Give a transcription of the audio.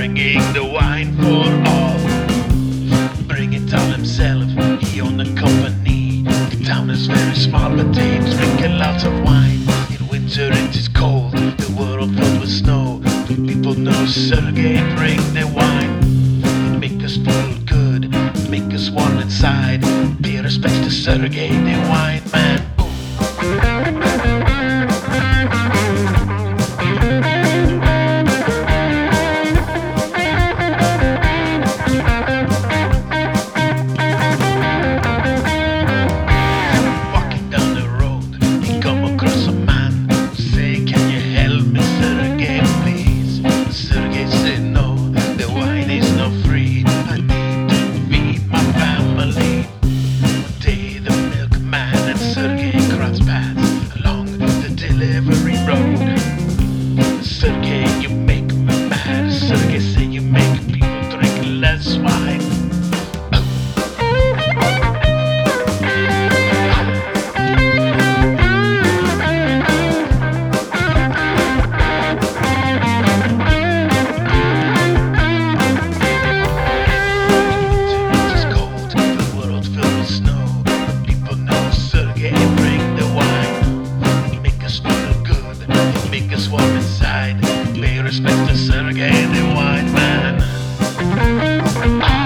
bringing the wine for all. Bring it on himself, he owned the company. The town is very small, but they drink lots of wine. In winter it is cold, the world filled with snow. People know Sergey bring the wine. Make us feel good, make us warm inside. Pay respects to Sergey the wine man. Sergey, you make me mad. Sergey say you make people drink less wine. It is cold, the world filled with snow. But people know Sergey bring the wine. Make us feel good, make us warm inside. Pay respect to Sergey the wine man.